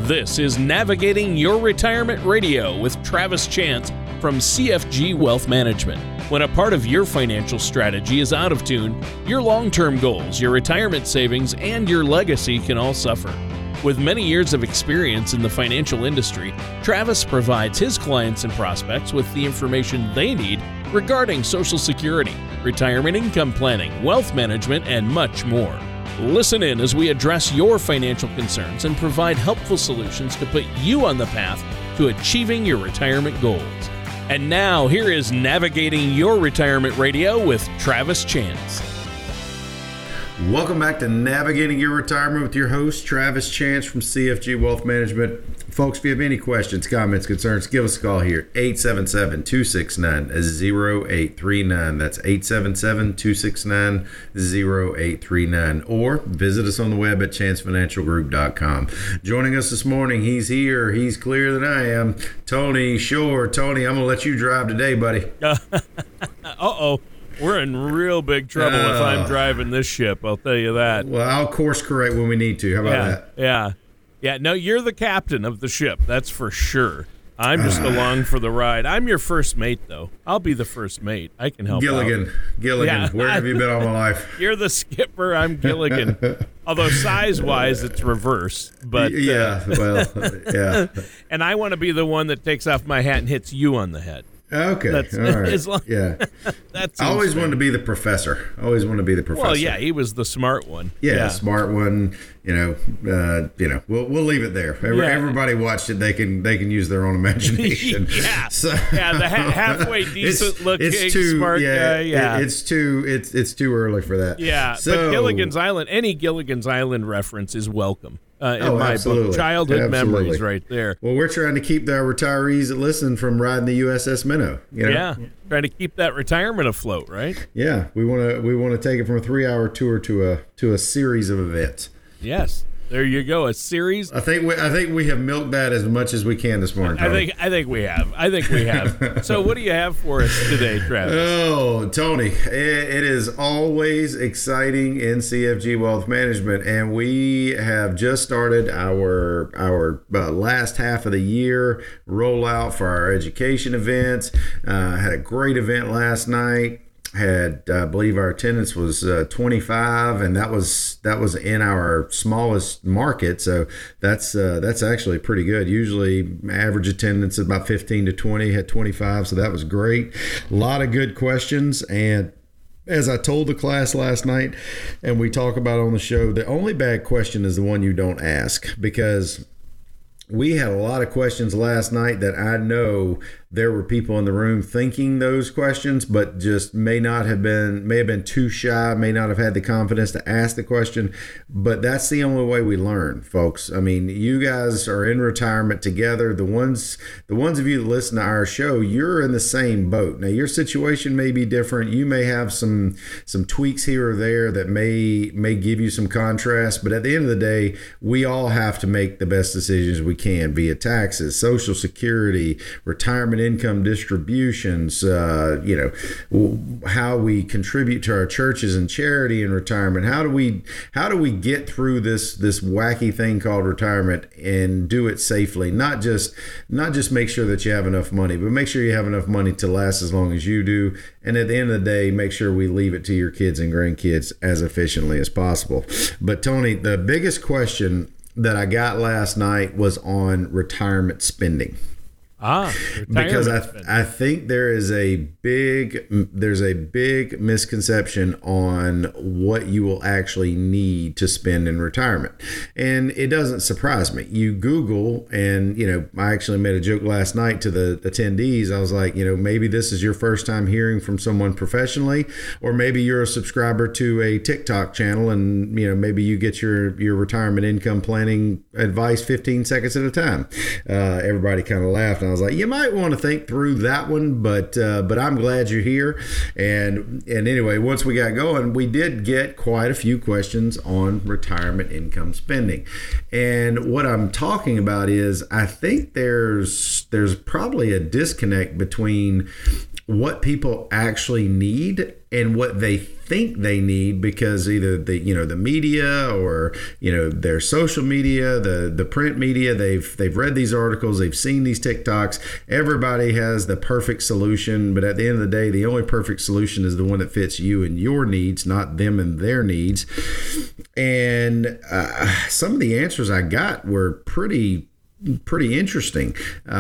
This is Navigating Your Retirement Radio with Travis Chance from CFG Wealth Management. When a part of your financial strategy is out of tune, your long-term goals, your retirement savings, and your legacy can all suffer. With many years of experience in the financial industry, Travis provides his clients and prospects with the information they need regarding Social Security, retirement income planning, wealth management, and much more. Listen in as we address your financial concerns and provide helpful solutions to put you on the path to achieving your retirement goals. And now, here is Navigating Your Retirement Radio with Travis Chance. Welcome back to Navigating Your Retirement with your host, Travis Chance from CFG Wealth Management. Folks, if you have any questions, comments, concerns, give us a call here, 877-269-0839. That's 877-269-0839. Or visit us on the web at chancefinancialgroup.com. Joining us this morning, he's here, he's clearer than I am, Tony Shore. Tony, I'm going to let you drive today, buddy. Uh-oh. We're in real big trouble if I'm driving this ship, I'll tell you that. Well, I'll course correct when we need to. How about that? Yeah, no, you're the captain of the ship, that's for sure. I'm just along for the ride. I'm your first mate, though. I'll be the first mate. I can help Gilligan, Yeah. where have you been all my life? You're the skipper, I'm Gilligan. Although size-wise, it's reverse. But yeah. And I want to be the one that takes off my hat and hits you on the head. Okay, all right. That's I always wanted to be the professor. Well, yeah, he was the smart one. Yeah, smart one. We'll leave it there. Everybody watched it. They can use their own imagination. The halfway decent looking smart guy. Yeah, it's too early for that. Yeah, but Gilligan's Island, any Gilligan's Island reference is welcome. In my book, childhood memories right there. Well, we're trying to keep our retirees that listen from riding the USS Minnow. Yeah, trying to keep that retirement afloat, right? Yeah, we want to take it from a 3-hour tour to a series of events. Yes. There you go, a series. I think we have milked that as much as we can this morning, Tony. I think we have. So what do you have for us today, Travis? Oh, Tony, it is always exciting in CFG Wealth Management, and we have just started our last half of the year rollout for our education events. Had a great event last night. I believe our attendance was 25, and that was in our smallest market. So that's actually pretty good. Usually average attendance is about 15 to 20, had 25. So that was great. A lot of good questions. And as I told the class last night, and we talk about on the show, the only bad question is the one you don't ask, because we had a lot of questions last night that I know there were people in the room thinking those questions, but just may have been too shy, may not have had the confidence to ask the question. But that's the only way we learn, folks. I mean, you guys are in retirement together. The ones of you that listen to our show, you're in the same boat. Now, your situation may be different. You may have some tweaks here or there that may give you some contrast. But at the end of the day, we all have to make the best decisions we can via taxes, Social Security, retirement income distributions, how we contribute to our churches and charity in retirement. How do we get through this wacky thing called retirement and do it safely? Not just make sure that you have enough money, but make sure you have enough money to last as long as you do. And at the end of the day, make sure we leave it to your kids and grandkids as efficiently as possible. But Tony, the biggest question that I got last night was on retirement spending. Because I think there's a big misconception on what you will actually need to spend in retirement. And it doesn't surprise me. You Google, and I actually made a joke last night to the attendees. I was like, maybe this is your first time hearing from someone professionally, or maybe you're a subscriber to a TikTok channel, and maybe you get your retirement income planning advice 15 seconds at a time. Everybody kind of laughed. And I was like, you might want to think through that one, but I'm glad you're here. And anyway, once we got going, we did get quite a few questions on retirement income spending. And what I'm talking about is, I think there's probably a disconnect between what people actually need and what they think they need, because either the media or their social media, the print media, they've read these articles, they've seen these TikToks. Everybody has the perfect solution, but at the end of the day, the only perfect solution is the one that fits you and your needs, not them and their needs. And some of the answers I got were pretty interesting.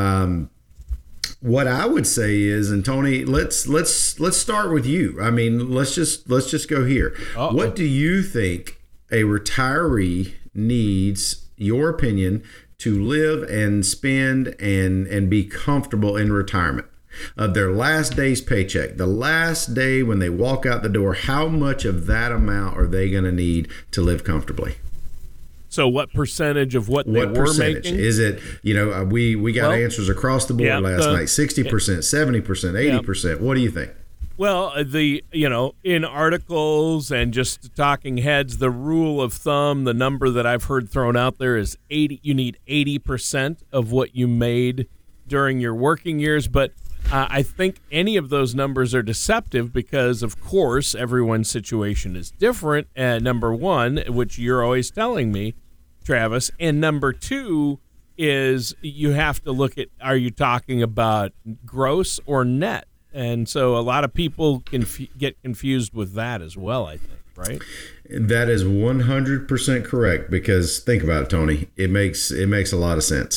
What I would say is, and Tony, let's start with you. I mean, let's just go here. Uh-oh. What do you think a retiree needs, your opinion, to live and spend and be comfortable in retirement? Of their last day's paycheck, the last day when they walk out the door, how much of that amount are they going to need to live comfortably? So what percentage of what they were making? Is it, we got answers across the board last night, 60%, 70%, 80%. What do you think? Well, in articles and just talking heads, the rule of thumb, the number that I've heard thrown out there is 80. You need 80% of what you made during your working years. But I think any of those numbers are deceptive because, of course, everyone's situation is different. Number one, which you're always telling me, Travis, and number two is you have to look at, are you talking about gross or net? And so a lot of people can get confused with that as well, I think, right? That is 100% correct, because think about it, Tony. It makes a lot of sense.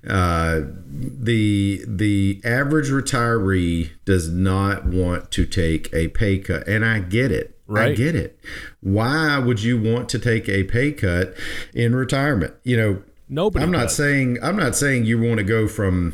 The average retiree does not want to take a pay cut, and I get it. Right. I get it. Why would you want to take a pay cut in retirement? Nobody. I'm not saying you want to go from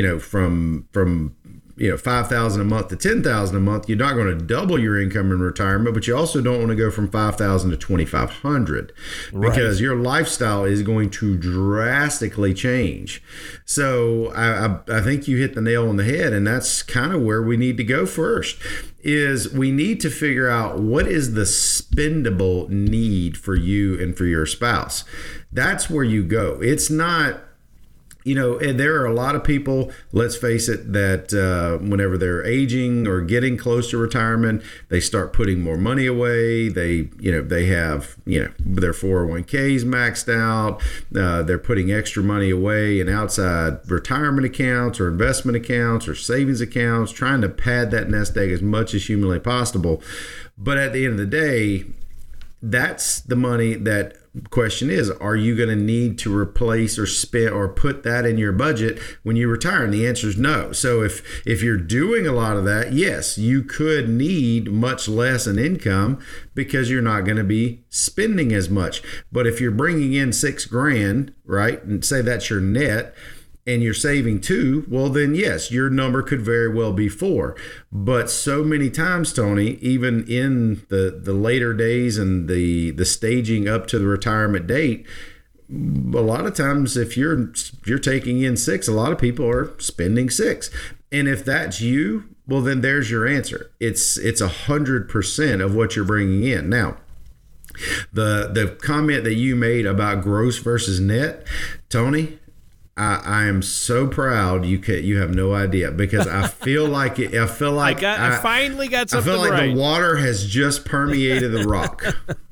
$5,000 a month to $10,000 a month. You're not going to double your income in retirement, but you also don't want to go from $5,000 to $2,500 because your lifestyle is going to drastically change. So I think you hit the nail on the head, and that's kind of where we need to go first. Is we need to figure out what is the spendable need for you and for your spouse. That's where you go. It's not, and there are a lot of people, let's face it, that whenever they're aging or getting close to retirement, they start putting more money away. They have, their 401ks maxed out. They're putting extra money away in outside retirement accounts or investment accounts or savings accounts, trying to pad that nest egg as much as humanly possible. But at the end of the day, that's the money that question is, are you going to need to replace or spend or put that in your budget when you retire? And the answer is no. So if you're doing a lot of that, yes, you could need much less in income because you're not going to be spending as much. But if you're bringing in $6,000, right, and say that's your net, and you're saving $2,000, well, then yes, your number could very well be $4,000. But so many times, Tony, even in the later days and the staging up to the retirement date, a lot of times if you're taking in $6,000, a lot of people are spending $6,000. And if that's you, well, then there's your answer. It's 100% of what you're bringing in. Now, the comment that you made about gross versus net, Tony, I am so proud you have no idea, because I feel like I finally got something right. I feel like right. The water has just permeated the rock.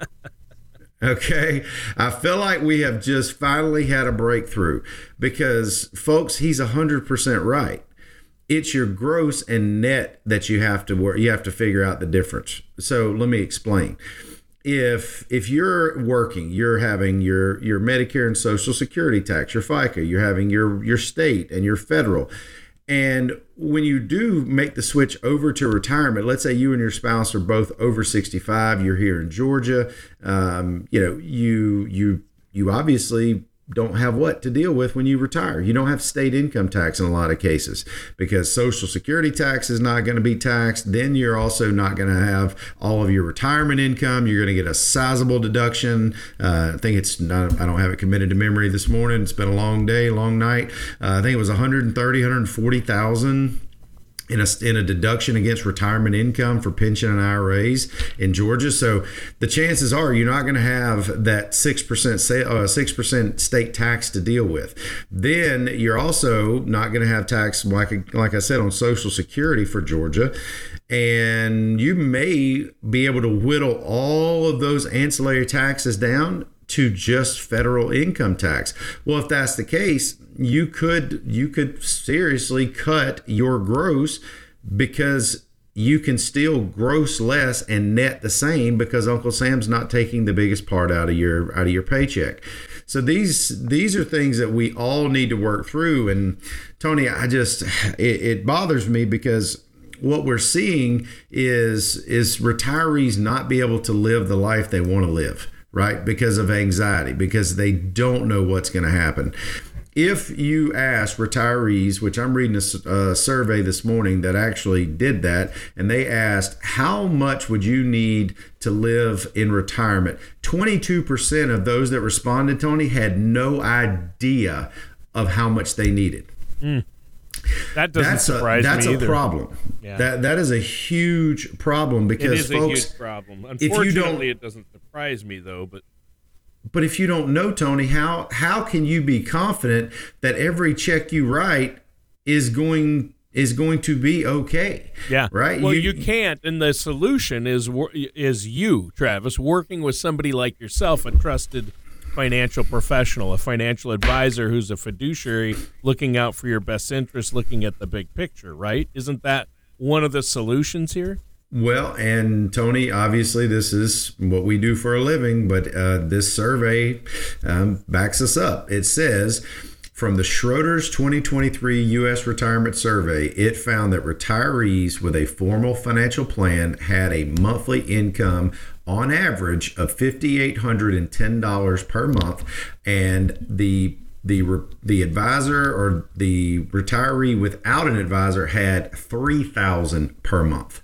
Okay, I feel like we have just finally had a breakthrough, because folks, he's 100% right. It's your gross and net that you have to work. You have to figure out the difference. So let me explain. If you're working, you're having your Medicare and Social Security tax, your FICA, you're having your state and your federal. And when you do make the switch over to retirement, let's say you and your spouse are both over 65, you're here in Georgia, you obviously don't have what to deal with when you retire. You don't have state income tax in a lot of cases, because Social Security tax is not going to be taxed. Then you're also not going to have all of your retirement income. You're going to get a sizable deduction. I think I don't have it committed to memory this morning. It's been a long day, long night. I think it was $140,000 in a deduction against retirement income for pension and IRAs in Georgia. So the chances are you're not going to have that 6% state tax to deal with. Then you're also not going to have tax, like I said, on Social Security for Georgia. And you may be able to whittle all of those ancillary taxes down to just federal income tax. Well, if that's the case, you could seriously cut your gross, because you can still gross less and net the same, because Uncle Sam's not taking the biggest part out of your paycheck. So these are things that we all need to work through. And Tony, it bothers me, because what we're seeing is retirees not be able to live the life they want to live, right? Because of anxiety, because they don't know what's going to happen. If you ask retirees, which I'm reading a survey this morning that actually did that, and they asked, how much would you need to live in retirement? 22% of those that responded, Tony, had no idea of how much they needed. That doesn't surprise me either. That's a problem. Yeah. That is a huge problem, because it is folks, a huge problem. Unfortunately, it doesn't surprise me though. But if you don't know, Tony, how can you be confident that every check you write is going to be okay? Yeah. Right. Well, you can't, and the solution is you, Travis, working with somebody like yourself, a trusted financial professional, a financial advisor who's a fiduciary, looking out for your best interest, looking at the big picture, right? Isn't that one of the solutions here? Well, and Tony, obviously this is what we do for a living, but this survey backs us up. It says, from the Schroders 2023 U.S. Retirement Survey, it found that retirees with a formal financial plan had a monthly income on average of $5,810 per month, and the advisor or the retiree without an advisor had $3,000 per month.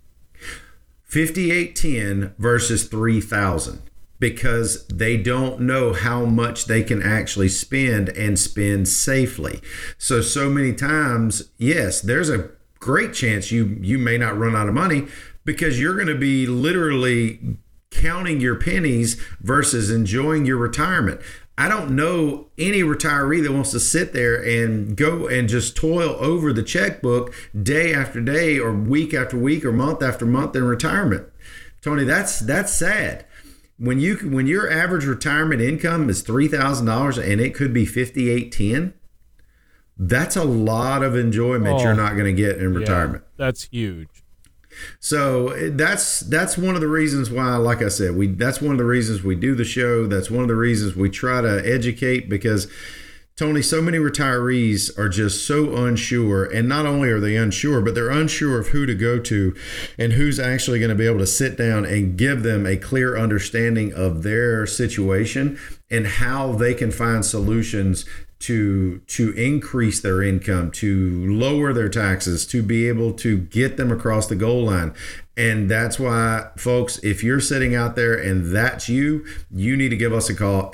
5,810 versus 3,000, because they don't know how much they can actually spend and spend safely. So many times, yes, there's a great chance you may not run out of money, because you're going to be literally counting your pennies versus enjoying your retirement. I don't know any retiree that wants to sit there and go and just toil over the checkbook day after day or week after week or month after month in retirement. Tony, that's sad. When your average retirement income is $3,000 and it could be $5,810, that's a lot of enjoyment you're not going to get in retirement. That's huge. So that's one of the reasons why, like I said, that's one of the reasons we do the show. That's one of the reasons we try to educate, because Tony, so many retirees are just so unsure, and not only are they unsure, but they're unsure of who to go to and who's actually going to be able to sit down and give them a clear understanding of their situation and how they can find solutions to increase their income, to lower their taxes, to be able to get them across the goal line. And that's why, folks, if you're sitting out there and that's you need to give us a call,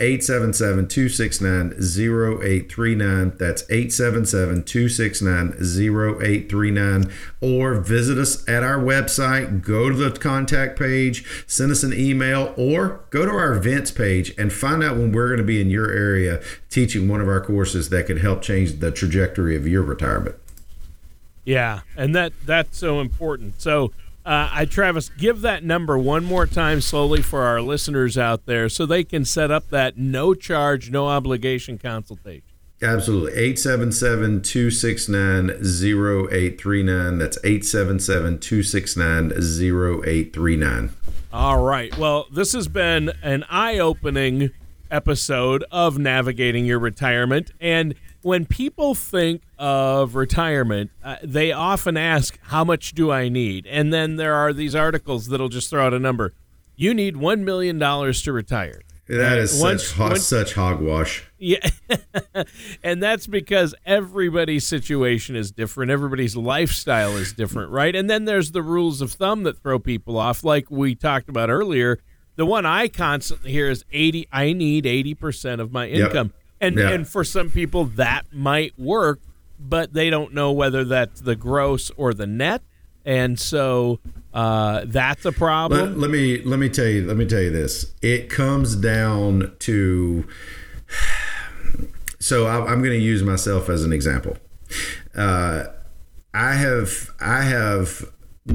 877-269-0839. That's 877-269-0839. Or visit us at our website, go to the contact page, send us an email, or go to our events page and find out when we're going to be in your area teaching one of our courses that could help change the trajectory of your retirement. Yeah, and that's so important. So, Travis, give that number one more time slowly for our listeners out there so they can set up that no charge, no obligation consultation. Absolutely. 877-269-0839. That's 877-269-0839. All right. Well, this has been an eye-opening episode of Navigating Your Retirement. And when people think of retirement, they often ask, how much do I need? And then there are these articles that'll just throw out a number. You need $1 million to retire. That is such hogwash. Yeah. And that's because everybody's situation is different. Everybody's lifestyle is different, right? And then there's the rules of thumb that throw people off, like we talked about earlier. The one I constantly hear is I need 80% of my income. Yep. And for some people that might work, but they don't know whether that's the gross or the net, and so that's a problem. Let me tell you this. It comes down to. So I'm going to use myself as an example. I have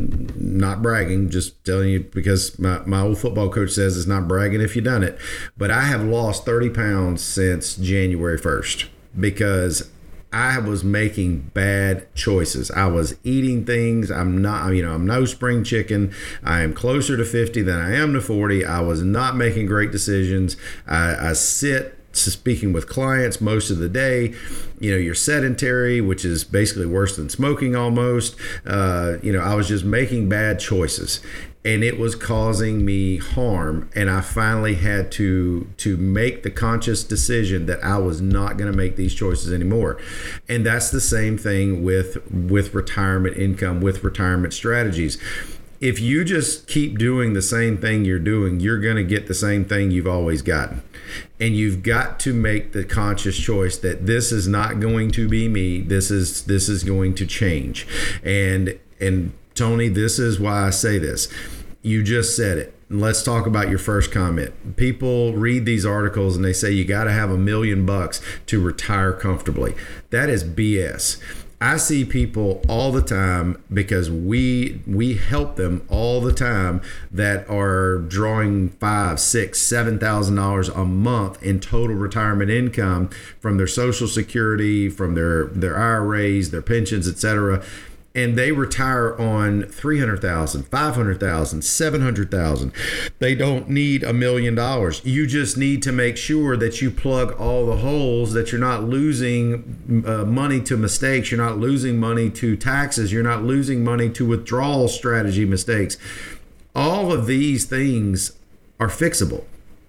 not bragging, just telling you because my old football coach says it's not bragging if you've done it, but I have lost 30 pounds since January 1st because I was making bad choices. I was eating things. I'm no spring chicken. I am closer to 50 than I am to 40. I was not making great decisions. I sit speaking with clients most of the day. You're sedentary, which is basically worse than smoking almost. I was just making bad choices and it was causing me harm. And I finally had to make the conscious decision that I was not going to make these choices anymore. And that's the same thing with retirement income, with retirement strategies. If you just keep doing the same thing you're doing, you're going to get the same thing you've always gotten. And you've got to make the conscious choice that this is not going to be me. This is going to change. And Tony, this is why I say this. You just said it. Let's talk about your first comment. People read these articles and they say you got to have $1 million to retire comfortably. That is BS. I see people all the time because we help them all the time that are drawing $5,000, $6,000, $7,000 a month in total retirement income from their Social Security, from their IRAs, their pensions, etc. And they retire on $300,000, $500,000, $700,000. They don't need $1 million. You just need to make sure that you plug all the holes, that you're not losing money to mistakes. You're not losing money to taxes. You're not losing money to withdrawal strategy mistakes. All of these things are fixable.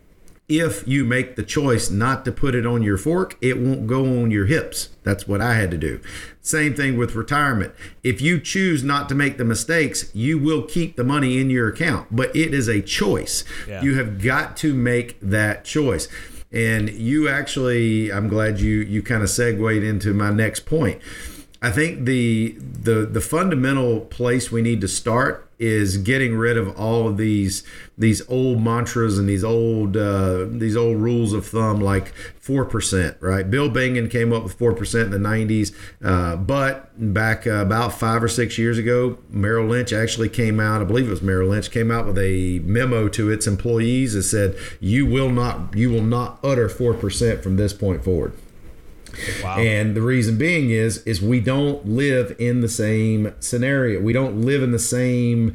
If you make the choice not to put it on your fork, it won't go on your hips. That's what I had to do. Same thing with retirement. If you choose not to make the mistakes, you will keep the money in your account, but it is a choice. Yeah. You have got to make that choice. And you actually, I'm glad you kind of segued into my next point. I think the fundamental place we need to start is getting rid of all of these old mantras and these old rules of thumb like 4%, right? Bill Bengen came up with 4% in the 90s, but back about 5 or 6 years ago, Merrill Lynch actually came out, I believe it was Merrill Lynch, came out with a memo to its employees that said, you will not utter 4% from this point forward. Wow. And the reason being is we don't live in the same scenario. We don't live in the same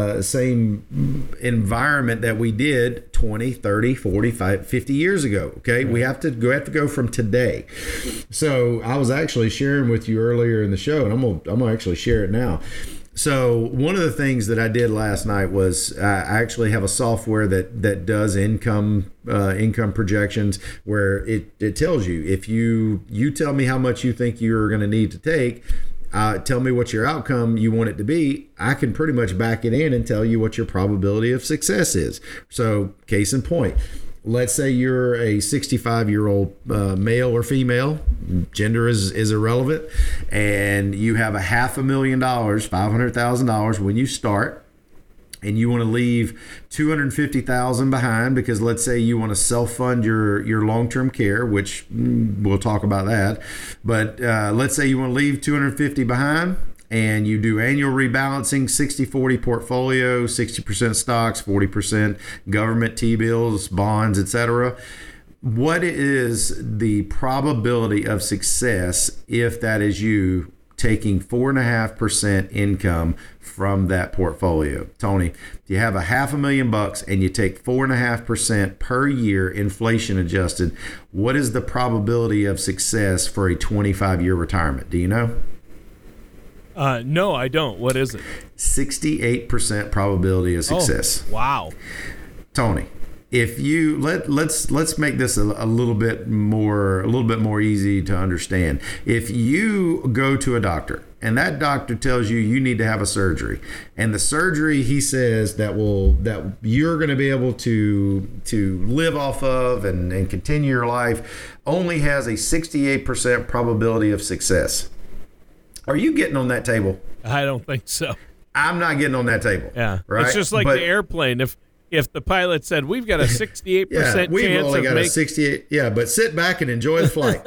environment that we did 20, 30, 45, 50 years ago. Okay. Right. We have to go from today. So I was actually sharing with you earlier in the show, and I'm gonna actually share it now. So one of the things that I did last night was I actually have a software that does income projections where it tells you, if you tell me how much you think you're going to need to take, tell me what your outcome you want it to be, I can pretty much back it in and tell you what your probability of success is. So case in point, let's say you're a 65-year-old male or female, gender is irrelevant, and you have $500,000, $500,000 when you start, and you want to leave $250,000 behind because let's say you want to self-fund your long-term care, which we'll talk about that. But let's say you want to leave $250,000 behind. And you do annual rebalancing, 60-40 portfolio, 60% stocks, 40% government T-bills, bonds, etc. What is the probability of success if that is you taking 4.5% income from that portfolio? Tony, if you have $500,000 and you take 4.5% per year, inflation adjusted, what is the probability of success for a 25-year retirement? Do you know? No, I don't. What is it? 68% probability of success. Oh, wow. Tony, if you let's make this a little bit more easy to understand. If you go to a doctor and that doctor tells you need to have a surgery, and the surgery he says that you're going to be able to live off of and continue your life only has a 68% probability of success. Are you getting on that table? I don't think so. I'm not getting on that table. Yeah. Right? It's just like the airplane. If the pilot said, we've got a 68% chance we've only got a 68. Yeah, but sit back and enjoy the flight.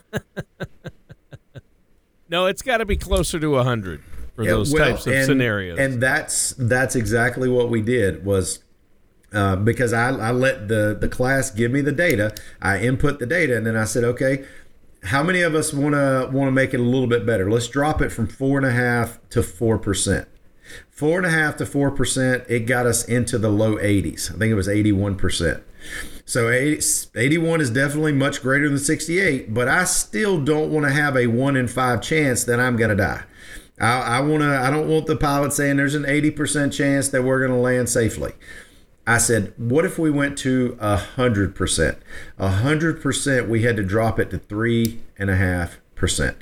No, it's got to be closer to 100 for those types of scenarios. And that's exactly what we did was because I let the class give me the data. I input the data, and then I said, okay, how many of us want to make it a little bit better? Let's drop it from 4.5% to 4%. 4.5% to 4%, it got us into the low 80s. I think it was 81%. So 81 is definitely much greater than 68, but I still don't want to have a 1 in 5 chance that I'm going to die. I don't want the pilot saying there's an 80% chance that we're going to land safely. I said, what if we went to 100%? 100%, we had to drop it to 3.5%.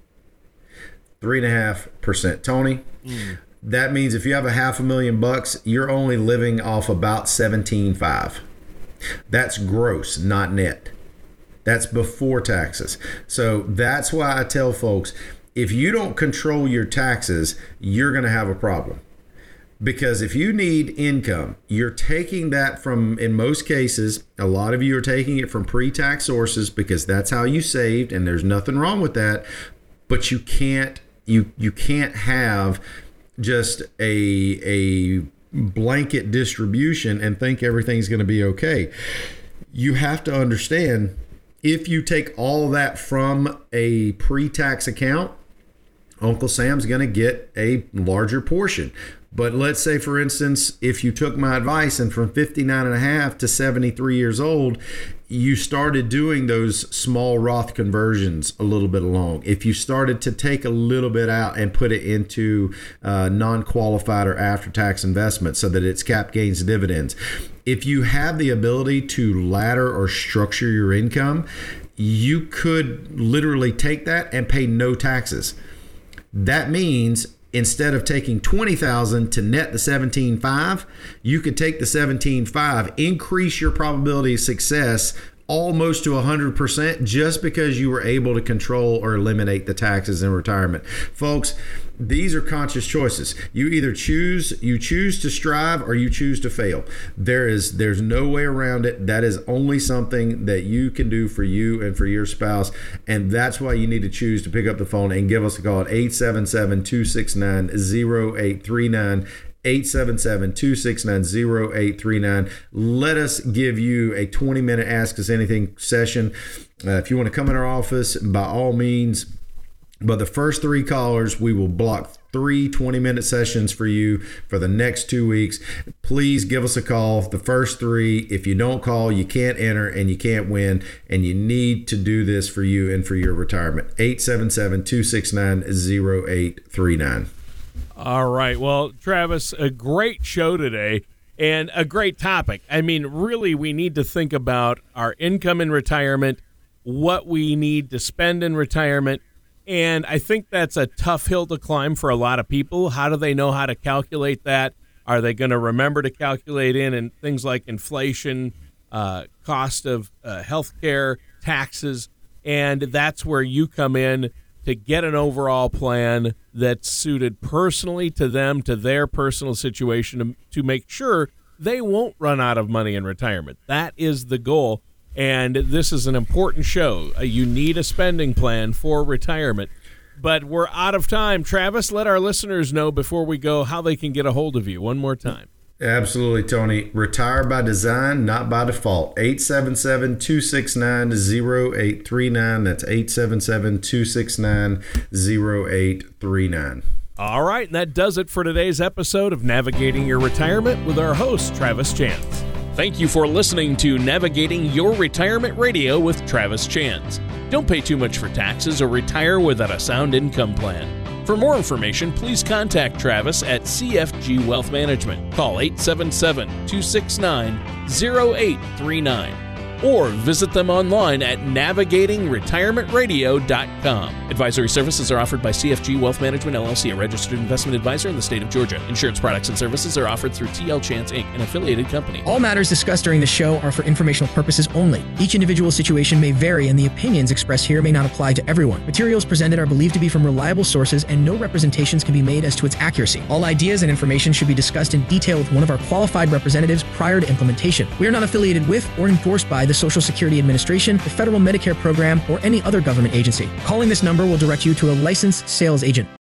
3.5%. Tony, that means if you have $500,000, you're only living off about 17.5. That's gross, not net. That's before taxes. So that's why I tell folks, if you don't control your taxes, you're going to have a problem. Because if you need income, you're taking that from, in most cases, a lot of you are taking it from pre-tax sources because that's how you saved, and there's nothing wrong with that. But you can't have just a blanket distribution and think everything's going to be okay. You have to understand, if you take all that from a pre-tax account, Uncle Sam's going to get a larger portion. But let's say, for instance, if you took my advice and from 59.5 to 73 years old, you started doing those small Roth conversions a little bit along. If you started to take a little bit out and put it into non-qualified or after-tax investments so that it's cap gains dividends. If you have the ability to ladder or structure your income, you could literally take that and pay no taxes. That means instead of taking $20,000 to net the $17,500, you could take the $17,500, increase your probability of success almost to 100% just because you were able to control or eliminate the taxes in retirement. Folks, these are conscious choices. You either choose to strive or you choose to fail. There's no way around it. That is only something that you can do for you and for your spouse. And that's why you need to choose to pick up the phone and give us a call at 877-269-0839. 877-269-0839. Let us give you a 20-minute Ask Us Anything session. If you want to come in our office, by all means. But the first 3 callers, we will block 3 20-minute sessions for you for the next 2 weeks. Please give us a call. The first 3, if you don't call, you can't enter and you can't win. And you need to do this for you and for your retirement. 877-269-0839. All right. Well, Travis, a great show today and a great topic. I mean, really, we need to think about our income in retirement, what we need to spend in retirement. And I think that's a tough hill to climb for a lot of people. How do they know how to calculate that? Are they going to remember to calculate in things like inflation, cost of healthcare, taxes? And that's where you come in to get an overall plan that's suited personally to them, to their personal situation, to make sure they won't run out of money in retirement. That is the goal. And this is an important show. You need a spending plan for retirement. But we're out of time. Travis, let our listeners know before we go how they can get a hold of you one more time. Absolutely, Tony. Retire by design, not by default. 877-269-0839. That's 877-269-0839. All right, and that does it for today's episode of Navigating Your Retirement with our host, Travis Chance. Thank you for listening to Navigating Your Retirement Radio with Travis Chance. Don't pay too much for taxes or retire without a sound income plan. For more information, please contact Travis at CFG Wealth Management. Call 877-269-0839. or visit them online at navigatingretirementradio.com. Advisory services are offered by CFG Wealth Management, LLC, a registered investment advisor in the state of Georgia. Insurance products and services are offered through TL Chance, Inc., an affiliated company. All matters discussed during the show are for informational purposes only. Each individual situation may vary, and the opinions expressed here may not apply to everyone. Materials presented are believed to be from reliable sources, and no representations can be made as to its accuracy. All ideas and information should be discussed in detail with one of our qualified representatives prior to implementation. We are not affiliated with or endorsed by the Social Security Administration, the Federal Medicare Program, or any other government agency. Calling this number will direct you to a licensed sales agent.